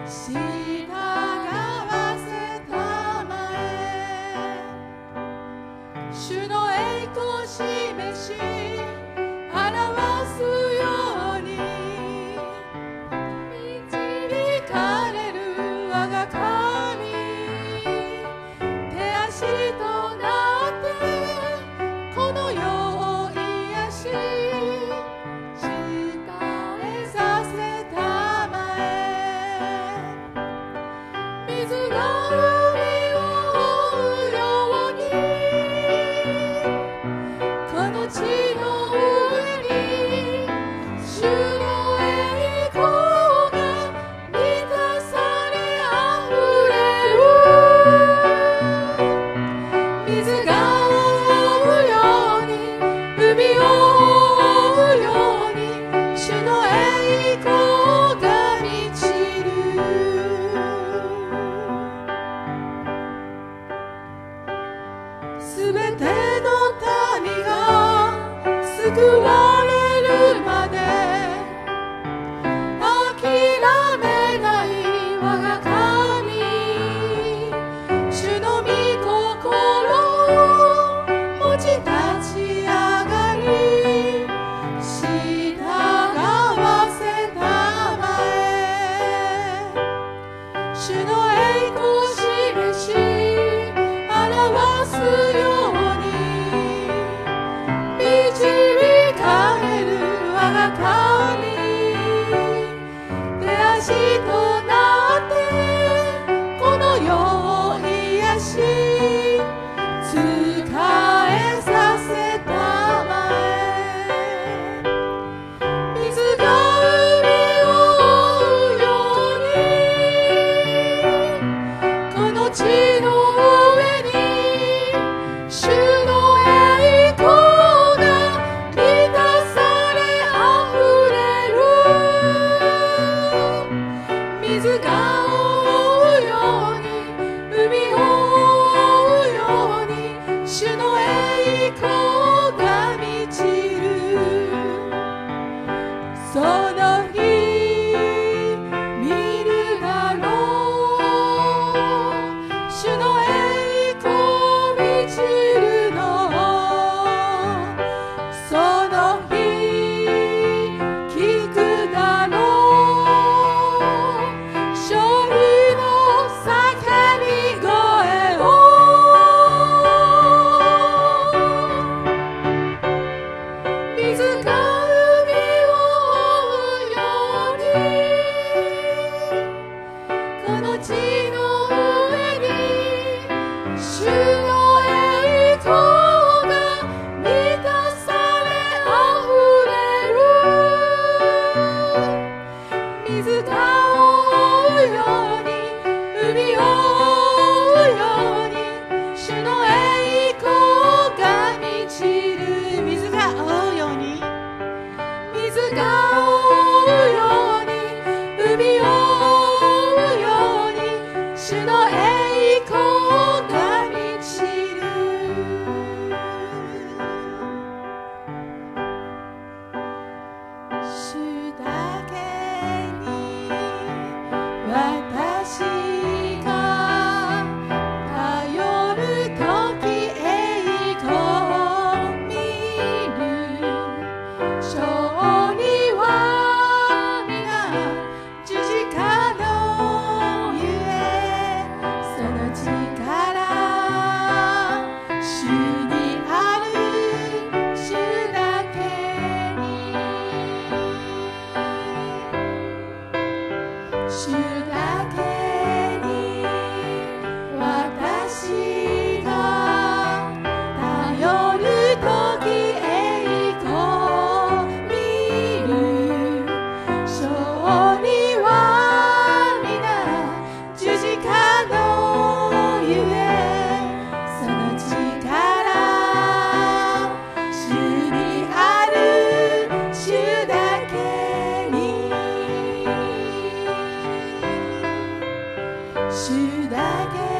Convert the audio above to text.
従わせたまえ。主の栄光を示し表すように、導かれる我が神、手足となってこの世を癒し、従えさせたまえ。水が海を覆うように、この地の上に主の栄光が満たされあふれる。水が覆うように、海を覆うように、主の栄光が満ちる。すべての民が救われるまで諦めない我が神、主の御心を持ち立ち上がり、従わせたまえ。主の栄光を示し表すように、導かれる我が神、手足となってこの世を癒し、仕えさせたまえ。水が海を覆うように、この地の上に主の栄光が満たされあふれる。水が覆うように、海を覆うように、主の栄光が満ちる。その日見るだろう、主の栄光満ちるの。その日聞くだろう、勝利の叫び声を。水が海を覆うように、この地の上に主の栄光が満たされあふれる。水が覆うように、海を覆うように、主の栄光が満ちる。水が覆うように、水が覆うように、海を覆うように、主の栄光が満ちる。主だけに私が頼るとき栄光を見る。勝利は皆十字架のゆえ、その力主にある。主だけに、主だけに私が頼るとき栄光を見る。勝利は皆十字架のゆえ、その力主にある。主だけに、主だけ